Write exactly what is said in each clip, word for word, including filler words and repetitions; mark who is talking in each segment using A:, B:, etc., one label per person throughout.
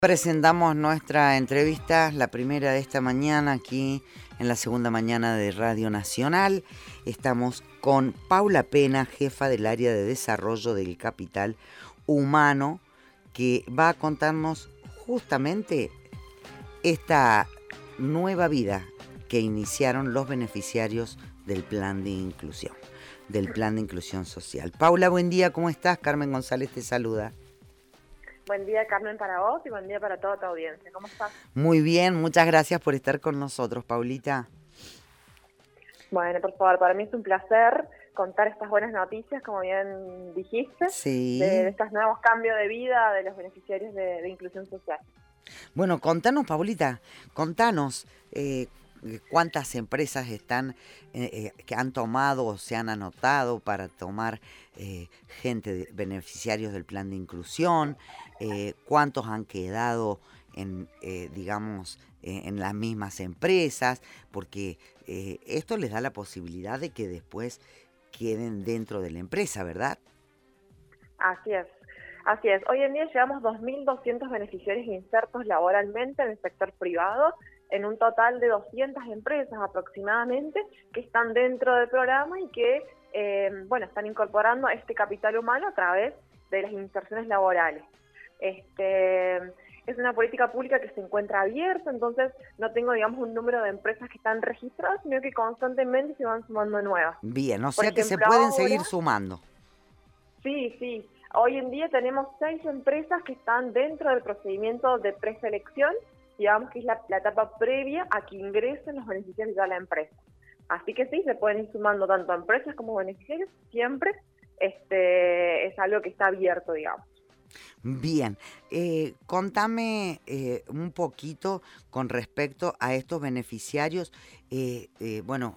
A: Presentamos nuestra entrevista, la primera de esta mañana, aquí en la segunda mañana de Radio Nacional. Estamos con Paula Pena, jefa del área de desarrollo del capital humano, que va a contarnos justamente esta nueva vida que iniciaron los beneficiarios del plan de inclusión, del plan de inclusión social. Paula, buen día, ¿cómo estás? Carmen González te saluda.
B: Buen día, Carmen, para vos y buen día para toda tu audiencia. ¿Cómo estás?
A: Muy bien, muchas gracias por estar con nosotros, Paulita.
B: Bueno, por favor, para mí es un placer contar estas buenas noticias, como bien dijiste,
A: Sí.
B: de, de estos nuevos cambios de vida de los beneficiarios de, de inclusión social.
A: Bueno, contanos, Paulita, contanos eh, cuántas empresas están eh, eh, que han tomado o se han anotado para tomar eh, gente, de, beneficiarios del plan de inclusión, eh, cuántos han quedado en, eh, digamos, eh, en las mismas empresas, porque eh, esto les da la posibilidad de que después queden dentro de la empresa, ¿verdad?
B: Así es. Así es, hoy en día llevamos dos mil doscientos beneficiarios insertos laboralmente en el sector privado, en un total de doscientas empresas aproximadamente que están dentro del programa y que eh, bueno, están incorporando este capital humano a través de las inserciones laborales. Este, es una política pública que se encuentra abierta, entonces no tengo, digamos, un número de empresas que están registradas, sino que constantemente se van sumando nuevas.
A: Bien, o
B: Por
A: sea que
B: ejemplo,
A: se pueden
B: ahora,
A: seguir sumando.
B: Sí, sí. Hoy en día tenemos seis empresas que están dentro del procedimiento de preselección, digamos que es la, la etapa previa a que ingresen los beneficiarios a la empresa. Así que sí, se pueden ir sumando tanto empresas como beneficiarios, siempre este, es algo que está abierto, digamos.
A: Bien, eh, contame eh, un poquito con respecto a estos beneficiarios. Eh, eh, bueno,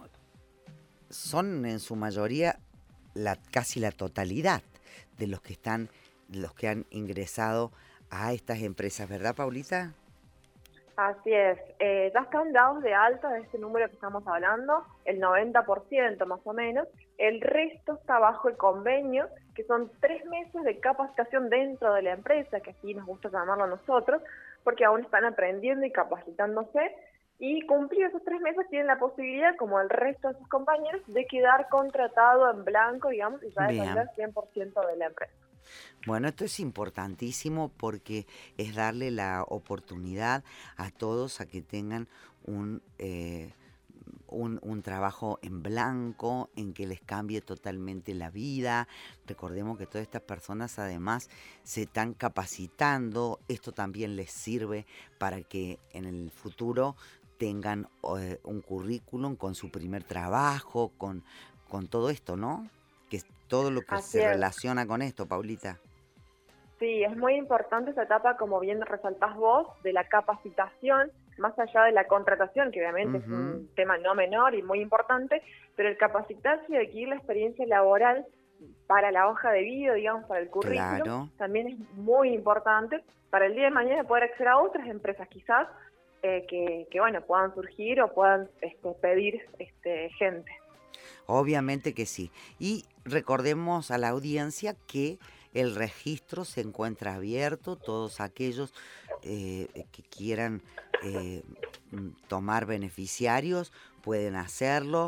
A: son en su mayoría la, casi la totalidad de los que están, de los que han ingresado a estas empresas, ¿verdad, Paulita?
B: Así es, eh, ya están dados de alta de este número que estamos hablando, el noventa por ciento más o menos, el resto está bajo el convenio, que son tres meses de capacitación dentro de la empresa, que así nos gusta llamarlo a nosotros, porque aún están aprendiendo y capacitándose, y cumplidos esos tres meses tienen la posibilidad, como el resto de sus compañeros, de quedar contratado en blanco, digamos, y ya depender cien por ciento de la empresa.
A: Bueno, esto es importantísimo porque es darle la oportunidad a todos a que tengan un, eh, un, un trabajo en blanco, en que les cambie totalmente la vida. Recordemos que todas estas personas además se están capacitando. Esto también les sirve para que en el futuro tengan eh, un currículum con su primer trabajo, con, con todo esto, ¿no? Que es todo lo que
B: Así
A: se
B: es.
A: relaciona con esto, Paulita.
B: Sí, es muy importante esa etapa, como bien resaltás vos, de la capacitación, más allá de la contratación, que obviamente uh-huh. es un tema no menor y muy importante, pero el capacitarse y adquirir la experiencia laboral para la hoja de vida, digamos, para el currículum, claro. También es muy importante para el día de mañana poder acceder a otras empresas quizás eh, que, que, bueno, puedan surgir o puedan este, pedir este, gente.
A: Obviamente que sí. Y recordemos a la audiencia que el registro se encuentra abierto, todos aquellos eh, que quieran eh, tomar beneficiarios pueden hacerlo.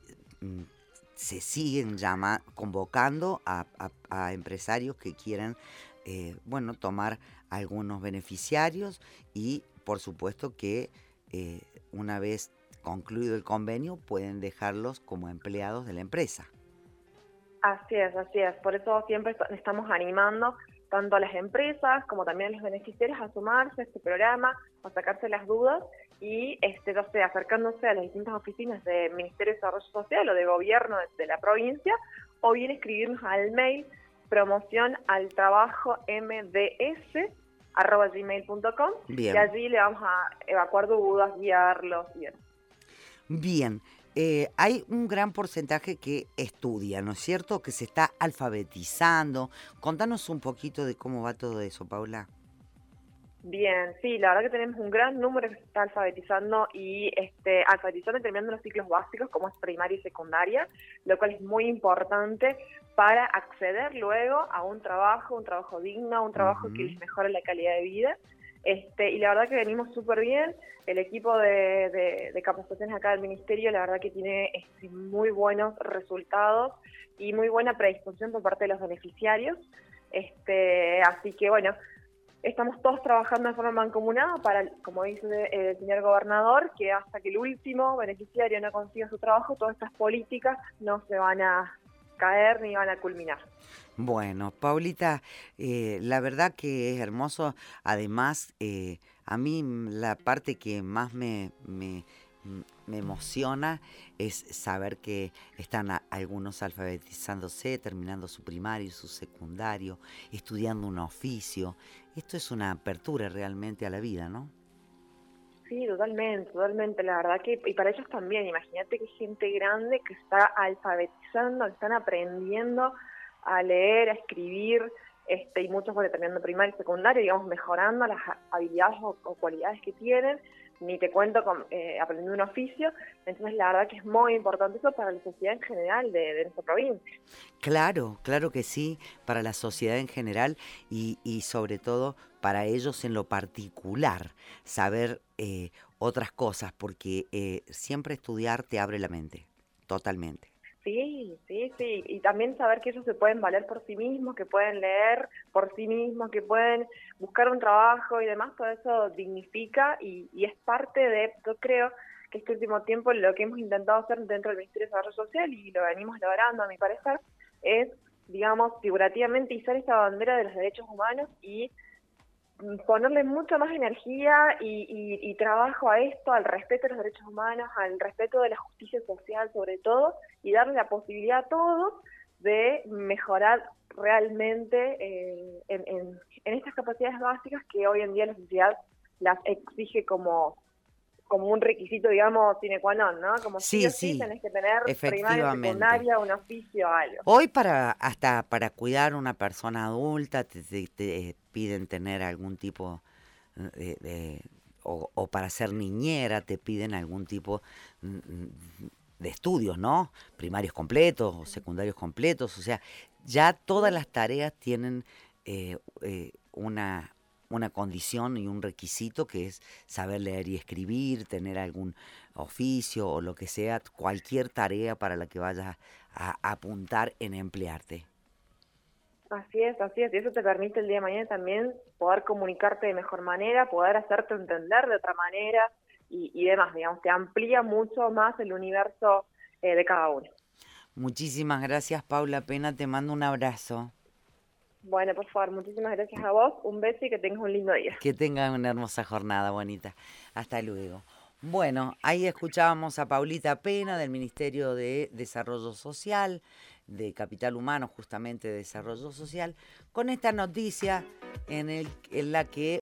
A: Se siguen llama, convocando a, a, a empresarios que quieran eh, bueno, tomar algunos beneficiarios y por supuesto que eh, una vez concluido el convenio pueden dejarlos como empleados de la empresa.
B: Así es, así es. Por eso siempre estamos animando tanto a las empresas como también a los beneficiarios a sumarse a este programa, a sacarse las dudas y este, no sé, acercándose a las distintas oficinas del Ministerio de Desarrollo Social o de Gobierno de, de la provincia, o bien escribirnos al mail promoción al trabajo mds arroba gmail punto com y allí le vamos a evacuar dudas, guiarlos y bien.
A: Bien. Eh, hay un gran porcentaje que estudia, ¿no es cierto? Que se está alfabetizando. Contanos un poquito de cómo va todo eso, Paula.
B: Bien, sí, la verdad que tenemos un gran número que se está alfabetizando y este, alfabetizando y terminando los ciclos básicos como es primaria y secundaria, lo cual es muy importante para acceder luego a un trabajo, un trabajo digno, un trabajo uh-huh. que les mejore la calidad de vida. Este, y la verdad que venimos súper bien. El equipo de, de, de capacitaciones acá del Ministerio, la verdad que tiene este, muy buenos resultados y muy buena predisposición por parte de los beneficiarios. Este, así que bueno, estamos todos trabajando de forma mancomunada para, como dice el señor gobernador, que hasta que el último beneficiario no consiga su trabajo, todas estas políticas no se van a caer ni van a culminar.
A: Bueno, Paulita, eh, la verdad que es hermoso. Además, eh, a mí la parte que más me, me, me emociona es saber que están a, algunos alfabetizándose, terminando su primario, su secundario, estudiando un oficio. Esto es una apertura realmente a la vida, ¿no?
B: Sí, totalmente, totalmente. La verdad que, y para ellos también, imagínate que hay gente grande que está alfabetizando, que están aprendiendo a leer, a escribir, este, y muchos bueno, terminando primaria y secundaria, digamos, mejorando las habilidades o, o cualidades que tienen, ni te cuento con, eh, aprendiendo un oficio. Entonces la verdad que es muy importante eso para la sociedad en general de, de nuestra provincia.
A: Claro, claro que sí, para la sociedad en general y, y sobre todo para ellos en lo particular, saber eh, otras cosas, porque eh, siempre estudiar te abre la mente, totalmente.
B: Sí, sí, sí, y también saber que ellos se pueden valer por sí mismos, que pueden leer por sí mismos, que pueden buscar un trabajo y demás, todo eso dignifica y, y es parte de, yo creo que este último tiempo lo que hemos intentado hacer dentro del Ministerio de Desarrollo Social, y lo venimos logrando a mi parecer, es, digamos, figurativamente izar esta bandera de los derechos humanos y ponerle mucha más energía y, y, y trabajo a esto, al respeto de los derechos humanos, al respeto de la justicia social sobre todo, y darle la posibilidad a todos de mejorar realmente eh, en, en, en estas capacidades básicas que hoy en día la sociedad las exige como, como un requisito, digamos, sine qua non, ¿no? Como sí,
A: Sí,
B: o sí
A: sí,
B: tenés que tener primaria,
A: efectivamente.
B: secundaria, un oficio, algo.
A: Hoy para hasta para cuidar a una persona adulta te, te- te piden tener algún tipo de, de- o, o para ser niñera te piden algún tipo mm, de estudios, ¿no? Primarios completos o secundarios completos, o sea, ya todas las tareas tienen eh, eh, una una condición y un requisito que es saber leer y escribir, tener algún oficio o lo que sea, cualquier tarea para la que vayas a apuntar en emplearte.
B: Así es, así es, y eso te permite el día de mañana también poder comunicarte de mejor manera, poder hacerte entender de otra manera y, y demás, digamos, te amplía mucho más el universo eh, de cada uno.
A: Muchísimas gracias, Paula Pena, te mando un abrazo.
B: Bueno, por favor, muchísimas gracias a vos, un beso y que tengas un lindo día.
A: Que tengan una hermosa jornada, bonita. Hasta luego. Bueno, ahí escuchábamos a Paulita Pena del Ministerio de Desarrollo Social, de Capital Humano, justamente de Desarrollo Social, con esta noticia en, el, en la que